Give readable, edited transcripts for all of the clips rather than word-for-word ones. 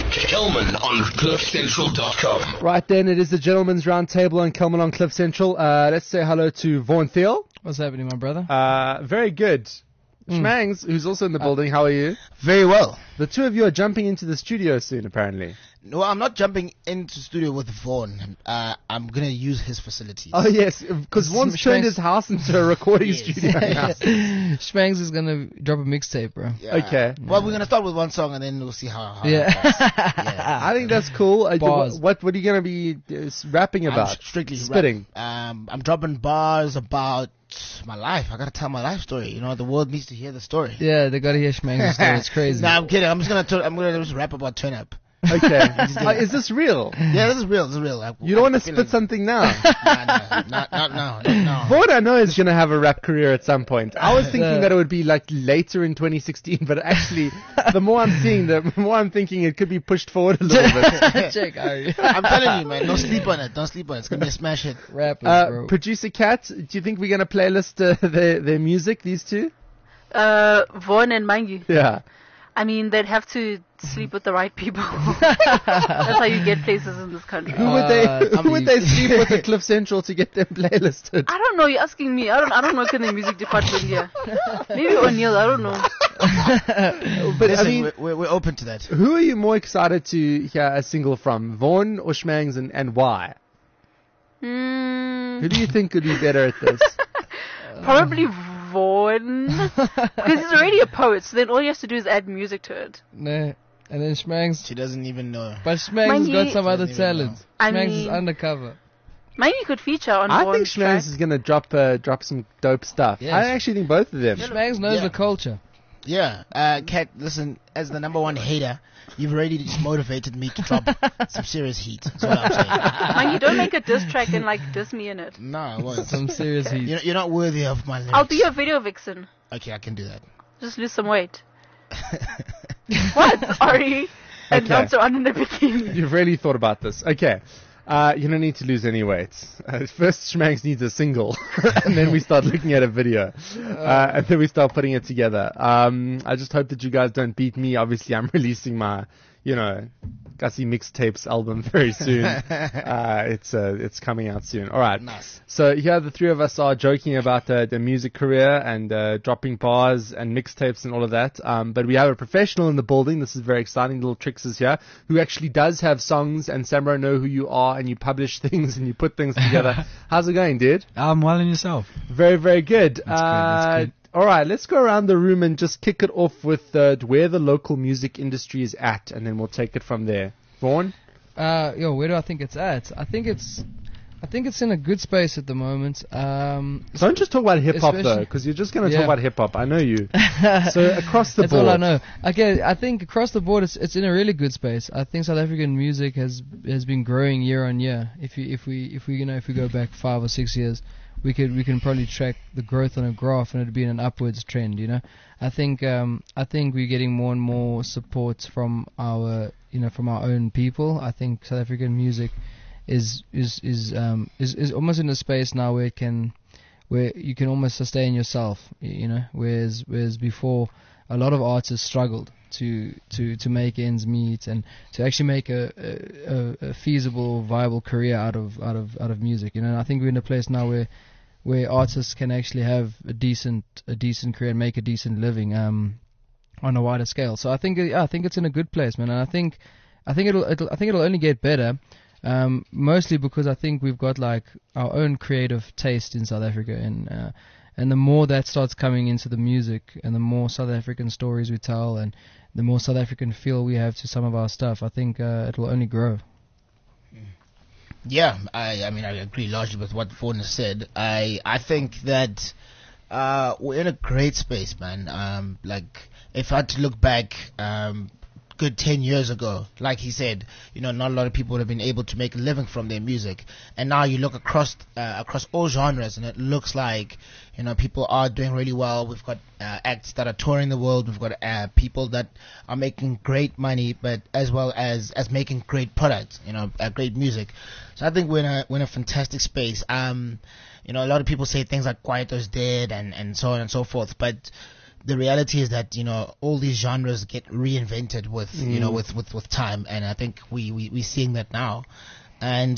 Kelman on CliffCentral.com. Right then, it is the Gentleman's Round Table on Kelman on Cliff Central. Let's say hello to Vaughan Thiel. What's happening, my brother? Very good. Schmangs, who's also in the building, how are you? Very well. The two of you are jumping into the studio soon, apparently. No, I'm not jumping into studio with Vaughan. I'm going to use his facilities. Oh, yes, because Vaughan's turned his house into a recording studio now. Schmangs is going to drop a mixtape, bro. Yeah. Okay. Well, we're going to start with one song and then we'll see how Yeah. I think that's cool. What are you going to be rapping about? I'm strictly spitting. I'm dropping bars about my life. I gotta tell my life story. You know, the world needs to hear the story. Yeah, they gotta hear Schmangs' story. It's crazy. Nah, I'm kidding. I'm gonna just rap about turn up. Okay. Is this real? Yeah, this is real. This is real. You don't want to spit something now? Not now. Vaughan, I know, is going to have a rap career at some point. I was thinking that it would be like later in 2016, but actually, the more I'm seeing, the more I'm thinking it could be pushed forward a little bit. Check, Ari. I'm telling you, man. Don't sleep on it. It's going to be a smash hit. Rappers, bro. Producer Kat, do you think we're going to playlist their music, these two? Vaughan and Mangi. Yeah. I mean, they'd have to sleep with the right people. That's how you get places in this country. Who would they sleep with at Cliff Central to get them playlisted? I don't know. You're asking me. I don't work in the music department here. Maybe O'Neill. I don't know. But listen, I mean, we're open to that. Who are you more excited to hear a single from, Vaughan or Schmangs, and why? Who do you think could be better at this? Probably Vaughan, because he's already a poet, so then all he has to do is add music to it. Nah. And then Schmangs. She doesn't even know. But Schmangs has got some other talent. Schmangs is undercover. Maybe could feature on I Vaughan's think Schmangs track. is going to drop some dope stuff. Yes. I actually think both of them. Schmangs knows the culture. Yeah. Kat, listen, as the number one hater, you've already just motivated me to drop some serious heat. That's what I'm saying. Man, you don't make a diss track and diss me in it. No, I won't. Some serious heat. You're not worthy of my lyrics. I'll be a video vixen. Okay, I can do that. Just lose some weight. What? Ari? And not so in the bikini. You've really thought about this. Okay. You don't need to lose any weight. First, Schmangs needs a single, and then we start looking at a video, and then we start putting it together. I just hope that you guys don't beat me. Obviously, I'm releasing my, Gussie Mixtapes album very soon. It's coming out soon. All right. Nice. So here the three of us are joking about the music career and dropping bars and mixtapes and all of that. But we have a professional in the building. This is very exciting. Little Tricks is here, who actually does have songs, and Samra know who you are, and you publish things and you put things together. How's it going, dude? I'm well, and yourself? Very, very good. That's good. All right, let's go around the room and just kick it off with where the local music industry is at, and then we'll take it from there. Vaughan? Where do I think it's at? I think it's in a good space at the moment. Don't just talk about hip-hop, though, because you're just going to talk about hip-hop. I know you. So across the That's board. all I know. Okay, I think across the board it's in a really good space. I think South African music has been growing year on year. If we go back 5 or 6 years, we can probably track the growth on a graph, and it'd be in an upwards trend. I think we're getting more and more support from our own people. I think South African music is almost in a space now where you can almost sustain yourself. Whereas before a lot of artists struggled to make ends meet and to actually make a feasible, viable career out of music. And I think we're in a place now where artists can actually have a decent career and make a decent living on a wider scale. So I think it's in a good place, man. And I think it'll only get better. Mostly because I think we've got our own creative taste in South Africa, and the more that starts coming into the music, and the more South African stories we tell, and the more South African feel we have to some of our stuff, I think it'll only grow. Yeah, I agree largely with what Vaughan has said. I think that we're in a great space, man. If I had to look back, good 10 years ago, like he said, not a lot of people would have been able to make a living from their music. And now you look across all genres, and it looks like, people are doing really well. We've got acts that are touring the world. We've got people that are making great money, but as well as making great products, great music. So I think we're in a fantastic space. A lot of people say things like Kwaito's dead and so on and so forth, but the reality is that, you know, all these genres get reinvented with, you know, with time. And I think we're seeing that now. And,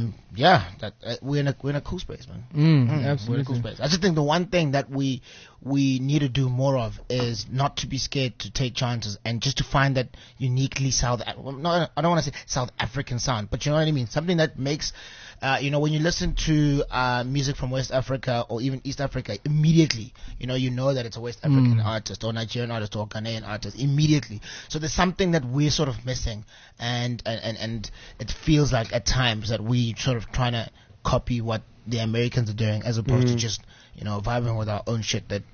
we're in a cool space, man. Absolutely. We're in a cool space. I just think the one thing that we need to do more of is not to be scared to take chances and just to find that uniquely I don't want to say South African sound, but you know what I mean? Something that makes, you know, when you listen to music from West Africa or even East Africa, immediately, you know that it's a West African artist or Nigerian artist or Ghanaian artist immediately. So there's something that we're sort of missing, and it feels like at times that we sort of trying to copy what the Americans are doing as opposed to just, you know, vibing with our own shit that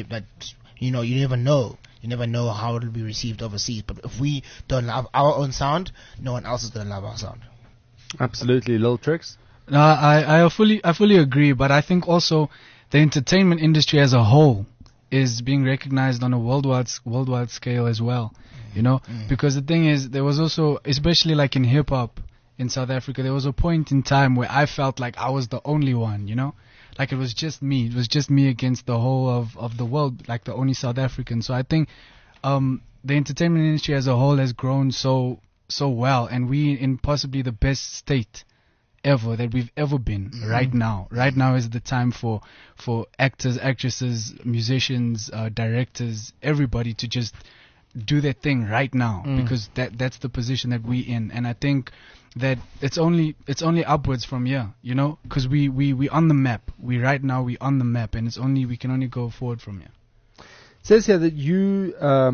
you know, you never know how it'll be received overseas. But if we don't love our own sound, no one else is gonna love our sound. Absolutely. Lil Tricks? No, I fully agree, but I think also the entertainment industry as a whole is being recognized on a worldwide scale as well, you know, because the thing is, there was also, especially like in hip hop in South Africa, there was a point in time where I felt like I was the only one, you know, like it was just me against the whole of the world, like the only South African. So I think the entertainment industry as a whole has grown so well, and we in possibly the best state ever that we've ever been right now. Right now is the time for actors, actresses, musicians, directors, everybody to just do their thing right now, because that's the position that we in. And I think that it's only upwards from here, you know, because we on the map. We on the map, and we can only go forward from here. It says here that you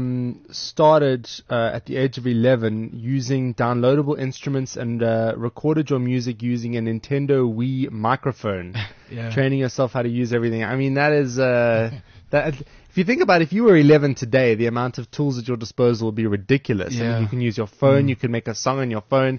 started at the age of 11 using downloadable instruments and recorded your music using a Nintendo Wii microphone, training yourself how to use everything. I mean, that is that. If you think about it, if you were 11 today, the amount of tools at your disposal would be ridiculous. I mean, you can use your phone, you can make a song on your phone.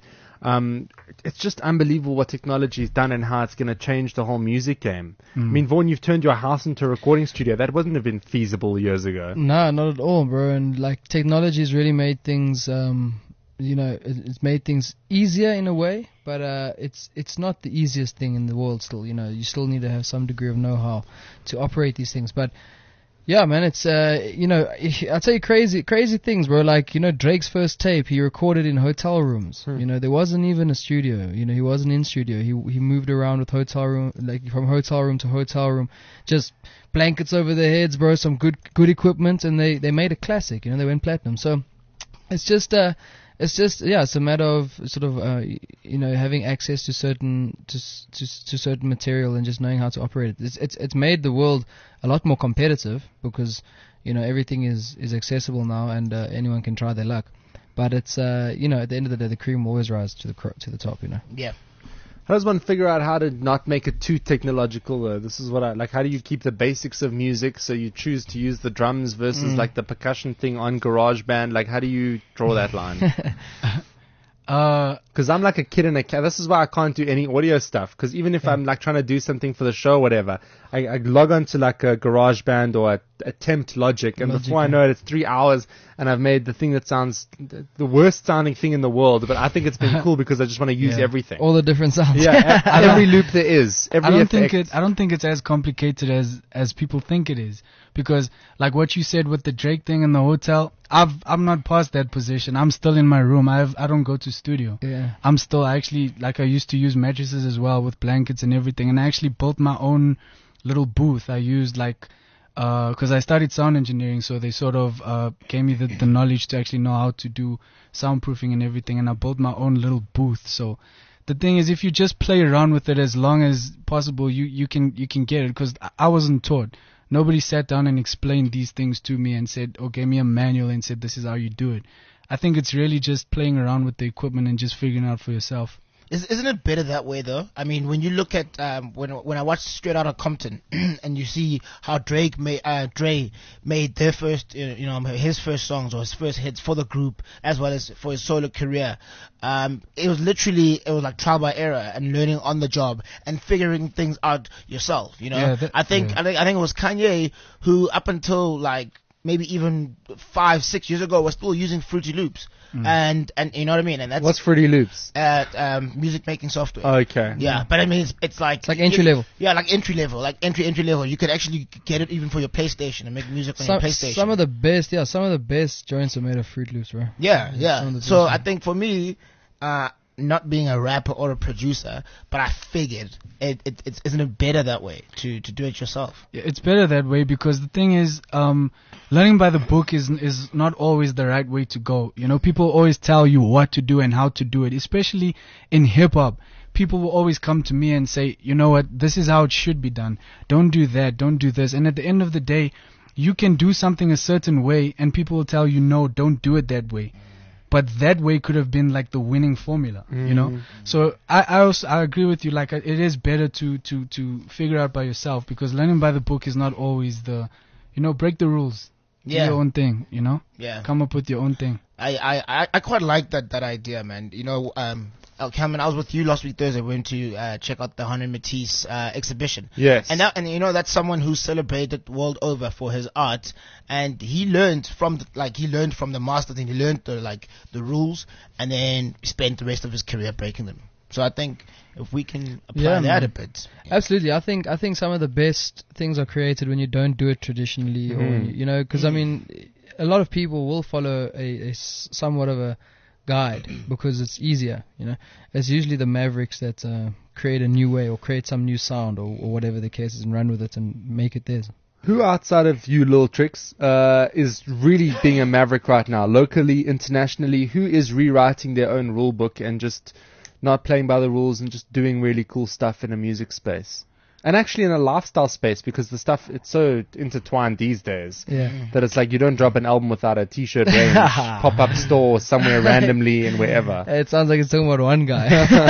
It's just unbelievable what technology has done and how it's going to change the whole music game. I mean, Vaughn, you've turned your house into a recording studio. That wouldn't have been feasible years ago. No, not at all, bro. And like technology has really made things, you know, it's made things easier in a way, but it's not the easiest thing in the world still. You know, you still need to have some degree of know-how to operate these things. But yeah, man, it's, you know, I'll tell you crazy things, bro. Like, you know, Drake's first tape, he recorded in hotel rooms. You know, there wasn't even a studio. You know, he wasn't in studio. He moved around with hotel room, like from hotel room to hotel room, just blankets over their heads, bro, some good equipment, and they made a classic. You know, they went platinum. So it's just it's a matter of sort of you know, having access to certain material and just knowing how to operate it. It's made the world a lot more competitive because, you know, everything is accessible now and anyone can try their luck. But it's you know, at the end of the day, the cream will always rise to the top. You know. Yeah. How does one figure out how to not make it too technological, though? This is what I like. How do you keep the basics of music? So you choose to use the drums versus like the percussion thing on GarageBand. Like, how do you draw that line? Because I'm like a kid in a cat. This is why I can't do any audio stuff. Because even if I'm like trying to do something for the show or whatever, I log on to like a GarageBand or attempt Logic, and before I know it, it's 3 hours, and I've made the thing that sounds the worst sounding thing in the world. But I think it's been cool because I just want to use everything. All the different sounds. Yeah, every loop there is. Every I don't think it's as complicated as people think it is. Because like what you said with the Drake thing in the hotel, I'm not past that position. I'm still in my room. I don't go to studio. Yeah. I actually, like, I used to use mattresses as well with blankets and everything, and I actually built my own little booth. I used like because I studied sound engineering, so they sort of gave me the knowledge to actually know how to do soundproofing and everything, and I built my own little booth. So the thing is, if you just play around with it as long as possible, you can get it, because I wasn't taught. Nobody sat down and explained these things to me and said, or gave me a manual and said, this is how you do it. I think it's really just playing around with the equipment and just figuring out for yourself. Isn't it better that way, though? I mean, when you look at when I watch Straight Outta Compton and you see how Dre made their first, you know, his first songs or his first hits for the group as well as for his solo career, it was like trial by error and learning on the job and figuring things out yourself. You know, Yeah, I think it was Kanye who, up until like maybe even 5-6 years ago were still using Fruity Loops, and you know what I mean. And that's What's Fruity Loops? music making software. Okay. Yeah, but I mean, it's like entry level. Yeah, like entry level, like entry level. You could actually get it even for your PlayStation and make music on your PlayStation. Some of the best joints are made of Fruit Loops, bro. Yeah. Some of the So best, I think for me, not being a rapper or a producer, but I figured isn't it better that way to do it yourself? Yeah, it's better that way because the thing is, learning by the book is not always the right way to go. You know, people always tell you what to do and how to do it, especially in hip hop. People will always come to me and say, you know what, this is how it should be done. Don't do that, don't do this. And at the end of the day, you can do something a certain way and people will tell you, no, don't do it that way. But that way could have been like the winning formula, you know. So I agree with you. Like it is better to figure out by yourself because learning by the book is not always the, you know, break the rules, do your own thing, you know. Yeah. Come up with your own thing. I quite like that idea, man. You know, Cameron, I was with you last week Thursday. We went to check out the Hanan Matisse exhibition. Yes. And you know that's someone who's celebrated world over for his art, and he learned from the masters, and he learned the rules, and then spent the rest of his career breaking them. So I think if we can apply that a bit. Absolutely. I think some of the best things are created when you don't do it traditionally, or you know, because I mean, a lot of people will follow a somewhat of a guide because it's easier, you know. It's usually the mavericks that create a new way or create some new sound or whatever the case is and run with it and make it theirs. Who outside of you, Lil Tricks, is really being a maverick right now, locally, internationally? Who is rewriting their own rule book and just not playing by the rules and just doing really cool stuff in a music space? And actually in a lifestyle space, because the stuff, it's so intertwined these days that it's like you don't drop an album without a t-shirt range, pop-up store somewhere randomly and wherever. It sounds like it's talking about one guy.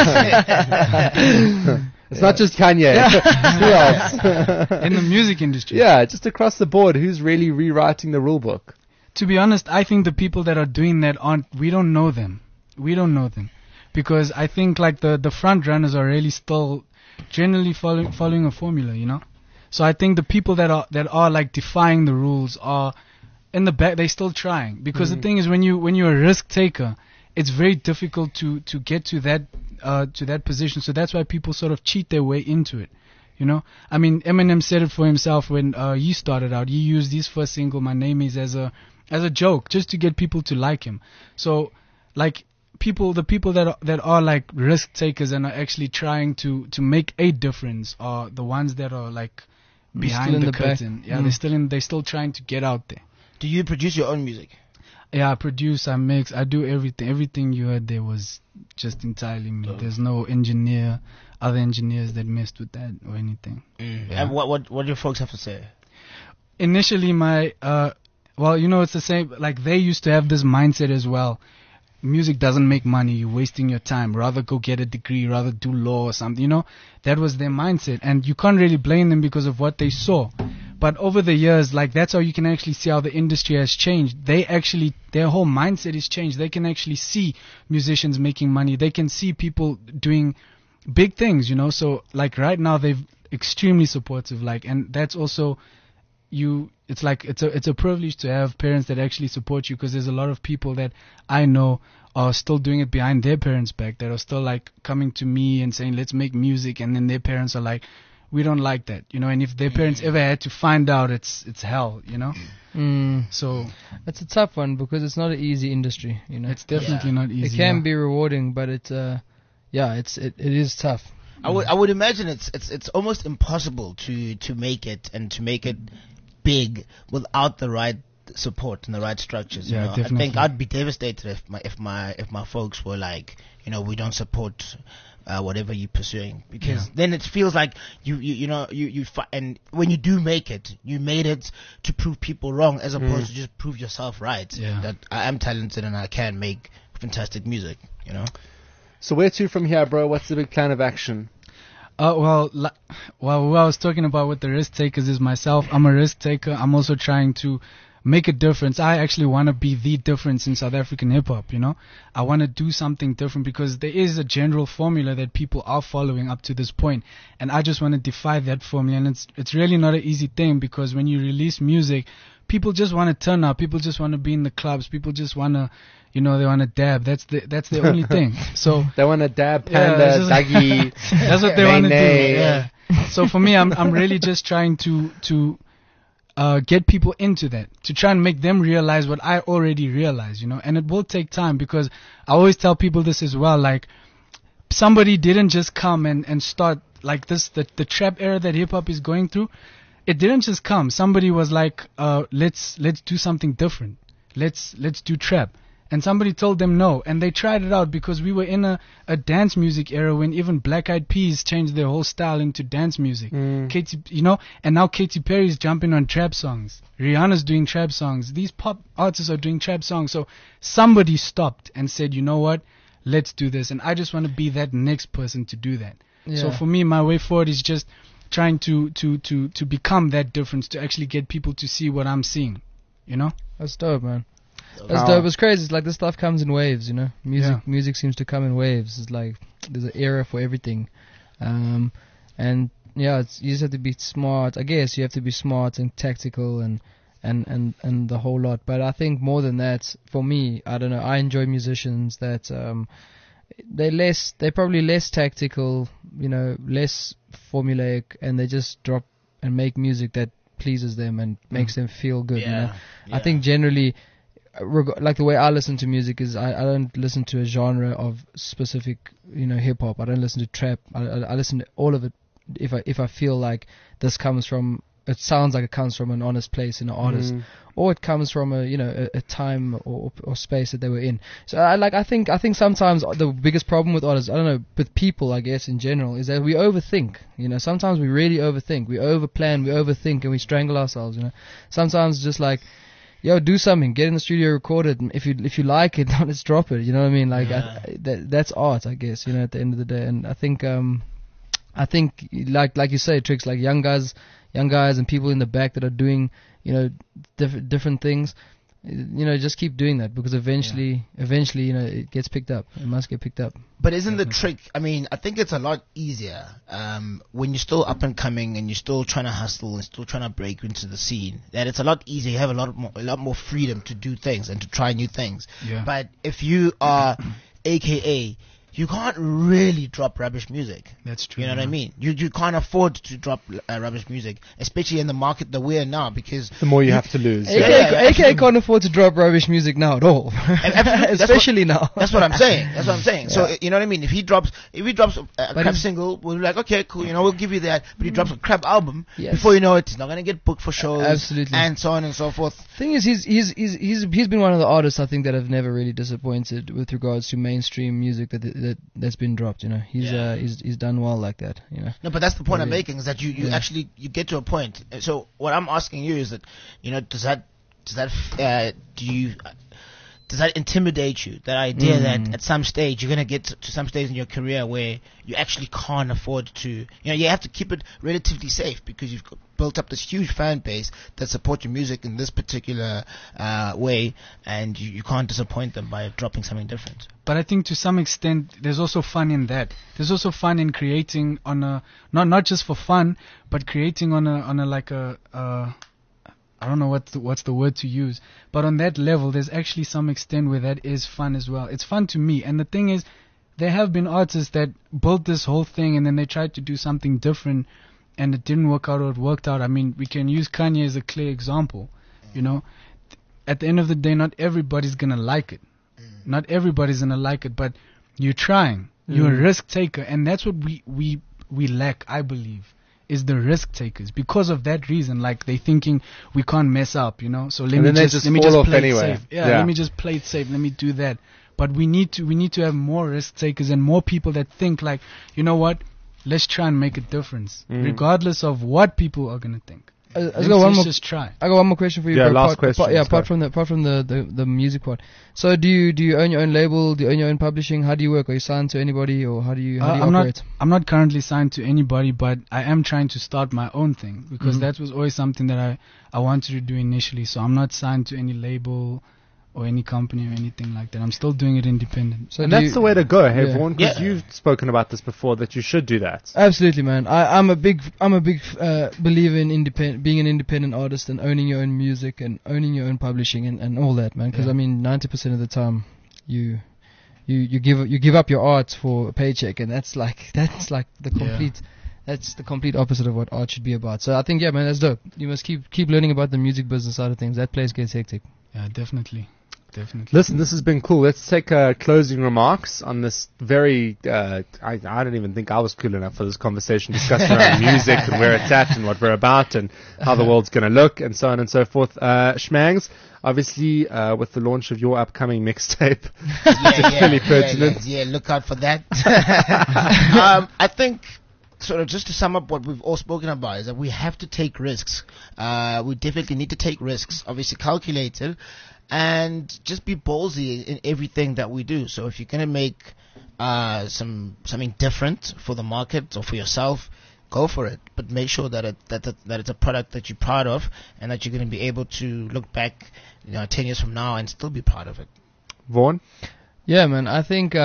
It's not just Kanye. Who else? In the music industry. Yeah, just across the board, who's really rewriting the rule book? To be honest, I think the people that are doing that we don't know them. We don't know them. Because I think like the front runners are really still generally following a formula, you know. So I think the people that are like defying the rules are in the back. They're still trying because the thing is when you're a risk taker, it's very difficult to get to that position. So that's why people sort of cheat their way into it, you know. I mean, Eminem said it for himself when he started out. He used his first single, "My Name Is," as a joke just to get people to like him. So like. The people that are like risk takers and are actually trying to make a difference are the ones that are like behind the curtain. Yeah, they're still trying to get out there. Do you produce your own music? Yeah, I produce, I mix, I do everything. Everything you heard there was just entirely me. There's no other engineers that messed with that or anything. Yeah. And what do your folks have to say? Initially, well, you know, it's the same. Like they used to have this mindset as well. Music doesn't make money, you're wasting your time, rather go get a degree, rather do law or something, you know. That was their mindset, and you can't really blame them because of what they saw. But over the years, like that's how you can actually see how the industry has changed. Their whole mindset is changed. They can actually see musicians making money, they can see people doing big things, you know. So like right now they're extremely supportive, like, and that's also it's a privilege to have parents that actually support you, because there's a lot of people that I know are still doing it behind their parents' back, that are still like coming to me and saying let's make music, and then their parents are like, we don't like that, you know. And if their parents ever had to find out, it's hell, you know. So it's a tough one because it's not an easy industry, you know. It's definitely not easy. It can be rewarding, but it is tough. I would imagine it's almost impossible to make it and to make it big without the right support and the right structures. You know? Definitely. I think I'd be devastated if my folks were like, you know, we don't support whatever you're pursuing, because then it feels like and when you do make it, you made it to prove people wrong as opposed to just prove yourself right. That I am talented and I can make fantastic music, you know. So where to from here, bro? What's the big plan of action? Well, what I was talking about with the risk takers is myself. I'm a risk taker. I'm also trying to make a difference. I actually want to be the difference in South African hip hop, you know. I want to do something different because there is a general formula that people are following up to this point, and I just want to defy that formula. And it's really not an easy thing, because when you release music, people just want to turn up, people just want to be in the clubs, people just want to, you know, they want to dab. That's the only thing. So They want to dab, Panda, Duggy. that's what they want to do. Nay. Yeah. So for me, I'm really just trying to get people into that, to try and make them realize what I already realize, you know. And it will take time, because I always tell people this as well. Like, somebody didn't just come and start like this. The trap era that hip hop is going through, it didn't just come. Somebody was like, let's do something different. Let's do trap. And somebody told them no, and they tried it out, because we were in a dance music era when even Black Eyed Peas changed their whole style into dance music. Katy, you know, and now Katy Perry's jumping on trap songs. Rihanna's doing trap songs. These pop artists are doing trap songs. So somebody stopped and said, you know what, let's do this. And I just want to be that next person to do that. Yeah. So for me, my way forward is just trying to become that difference, to actually get people to see what I'm seeing, you know. That's dope, man. That's dope. It's crazy. It's like this stuff comes in waves, you know. Music seems to come in waves. It's like there's an era for everything, and yeah, you just have to be smart. I guess you have to be smart and tactical and the whole lot. But I think more than that, for me, I don't know. I enjoy musicians that they're probably less tactical, you know, less formulaic, and they just drop and make music that pleases them and makes them feel good. You know, I think generally, like the way I listen to music is I don't listen to a genre of specific, you know, hip hop. I don't listen to trap. I listen to all of it if I feel like this comes from, it sounds like it comes from an honest place in an artist, or it comes from a time or space that they were in. So I think sometimes the biggest problem with artists, I don't know, with people, I guess in general, is that we overthink. You know, sometimes we really overthink, we overplan, we overthink, and we strangle ourselves. You know, sometimes just like, yo, do something, get in the studio, record it, and if you like it, let's drop it. You know what I mean? Like that's art, I guess. You know, at the end of the day, and I think like you say, Tricks, like young guys and people in the back that are doing, you know, different things, you know, just keep doing that, because eventually, you know, it gets picked up. It must get picked up. But isn't the trick, I mean, I think it's a lot easier when you're still up and coming and you're still trying to hustle and still trying to break into the scene, that it's a lot easier. You have a lot more freedom to do things and to try new things. Yeah. But if you are AKA, you can't really drop rubbish music. That's true. You know what I mean? You can't afford to drop rubbish music, especially in the market that we're in now, because The more you have to lose. AK can't afford to drop rubbish music now at all. Especially now. That's what I'm saying. So you know what I mean? If he drops a crap single, we'll be like, okay, cool, you know, we'll give you that. But he drops a crap album, before you know it, he's not gonna get booked for shows, absolutely, and so on and so forth. Thing is, he's been one of the artists, I think, that have never really disappointed with regards to mainstream music that's been dropped. You know, he's done well like that. You know. No, but that's the point I'm making, is that you actually you get to a point. So what I'm asking you is that, you know, does that intimidate you? That idea that at some stage you're gonna get to some stage in your career where you actually can't afford to, you know, you have to keep it relatively safe because you've built up this huge fan base that support your music in this particular way, and you can't disappoint them by dropping something different. But I think to some extent there's also fun in that. There's also fun in creating on a not just for fun, but creating on a like a I don't know what's the word to use, but on that level, there's actually some extent where that is fun as well. It's fun to me, and the thing is, there have been artists that built this whole thing and then they tried to do something different, and it didn't work out or it worked out. I mean, we can use Kanye as a clear example. You know, at the end of the day, not everybody's gonna like it. Not everybody's gonna like it, but you're trying. You're a risk taker, and that's what we lack, I believe, is the risk takers. Because of that reason, like, they thinking we can't mess up, you know. So let me just play it safe. Yeah, let me just play it safe. Let me do that. But we need to have more risk takers and more people that think like, you know what, let's try and make a difference, regardless of what people are gonna think. I got one more. Just try. I got one more question for you. Yeah, bro. last question, let's apart from the music part. So do you own your own label? Do you own your own publishing? How do you work? Are you signed to anybody, or how do you operate? I'm not currently signed to anybody, but I am trying to start my own thing because that was always something that I wanted to do initially. So I'm not signed to any label or any company or anything like that. I'm still doing it independent. So and that's the way to go, hey, Yeah. Vaughan, because you've spoken about this before, that you should do that. Absolutely, man. I'm a big believer in being an independent artist and owning your own music and owning your own publishing and all that, man. Because I mean, 90% of the time, you give up your art for a paycheck, and that's like the complete. That's the complete opposite of what art should be about. So I think, yeah, man, that's dope. You must keep learning about the music business side of things. That place gets hectic. Yeah, definitely. Listen, this has been cool. Let's take closing remarks on this very... I don't even think I was cool enough for this conversation, discussing around music and where it's at and what we're about and how the world's going to look and so on and so forth. Schmangs, obviously, with the launch of your upcoming mixtape, particularly pertinent. Yeah, look out for that. I think... Sort of just to sum up what we've all spoken about is that we have to take risks. We definitely need to take risks, obviously calculated, and just be ballsy in everything that we do. So if you're going to make something different for the market or for yourself, go for it. But make sure that it's a product that you're proud of and that you're going to be able to look back 10 years from now and still be proud of it. Vaughan? Yeah, man. I think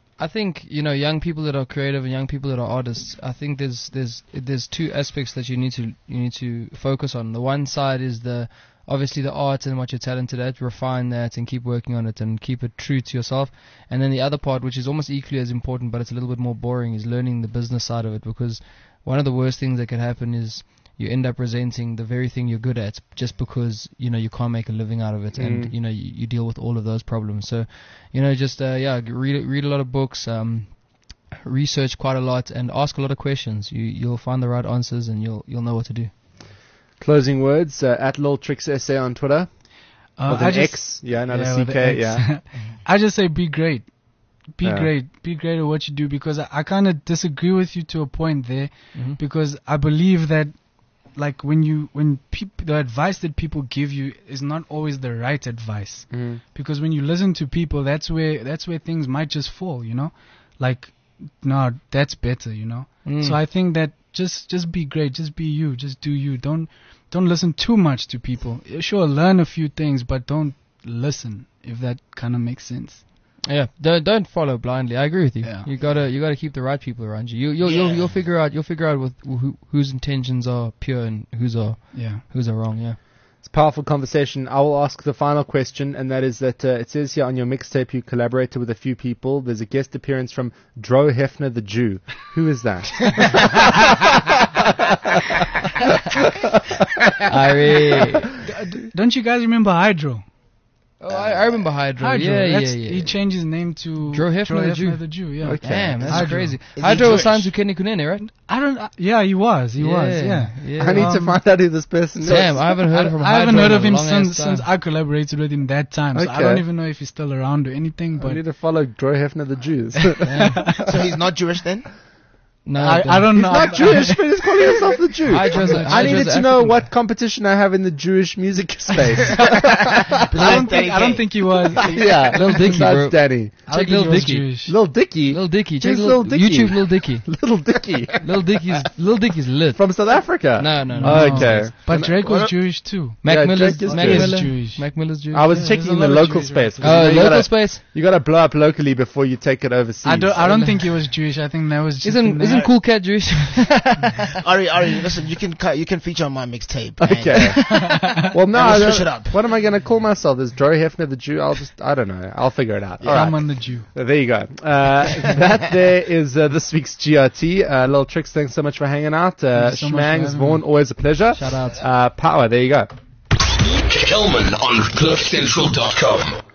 young people that are creative and young people that are artists, I think there's two aspects that you need to focus on. The one side is obviously the art and what you're talented at, refine that and keep working on it and keep it true to yourself. And then the other part, which is almost equally as important but it's a little bit more boring, is learning the business side of it, because one of the worst things that could happen is you end up resenting the very thing you're good at just because you can't make a living out of it, and you deal with all of those problems. So just read a lot of books, research quite a lot, and ask a lot of questions. You'll find the right answers and you'll know what to do. Closing words at Lil Tricks SA on Twitter with an X, not a CK. I just say be great. Be great at what you do, because I kind of disagree with you to a point there, because I believe that like when the advice that people give you is not always the right advice, because when you listen to people, that's where things might just fall, like, no, that's better, So I think that just be great, just be you, just do you. Don't listen too much to people. Sure, learn a few things, but don't listen, if that kind of makes sense. Yeah, don't follow blindly. I agree with you. Yeah. You gotta keep the right people around you. You'll figure out with whose intentions are pure and whose are wrong. Yeah. It's a powerful conversation. I will ask the final question, and that is that it says here on your mixtape you collaborated with a few people. There's a guest appearance from Dro Hefner the Jew. Who is that? Don't you guys remember Hydro? Oh, I remember Hydro. Yeah. He changed his name to Dro Hefner the Jew. Yeah. Okay. Damn, that's Hydro. crazy. Hydro was signed to Kenny Kunene, right? Yeah, he was. He was. Yeah. I need to find out who this person is. Damn, I haven't heard from Hydro. I haven't heard of him in a long-ass since time. I collaborated with him that time. So I don't even know if he's still around or anything. But I need to follow Dro Hefner the Jews. So he's not Jewish then? No, I don't know. Not Jewish, but he's calling himself the Jew. I needed to know African. what competition I have in the Jewish music space. I don't think he was. Yeah, Lil Dicky, that's bro. Danny. Check Lil Dicky. Lil Dicky. Lil Dicky. Check Who's Lil Dicky? YouTube Lil Dicky. Lil Dicky. Lil Dicky's lit. From South Africa. No. Okay. But Drake was Jewish too. Mac Drake is Jewish. Mac Miller's Jewish. I was Yeah, checking there's a the lot of local Jews space. around. Local space. You gotta blow up locally before you take it overseas. I don't think he was Jewish. I think that was just Isn't Cool Cat Jewish? Ari, listen, you can feature on my mixtape. Okay. Well, no, let's switch it up. What am I gonna call myself? Is Dro Hefner the Jew? I don't know. I'll figure it out. All right. Someone the Jew. There you go. That there is this week's GRT. Lil Tricks, thanks so much for hanging out. Thank you so much for Schmangs, having Vaughan, me. always a pleasure. Shout out. Power, there you go. Kelman on CliffCentral.com.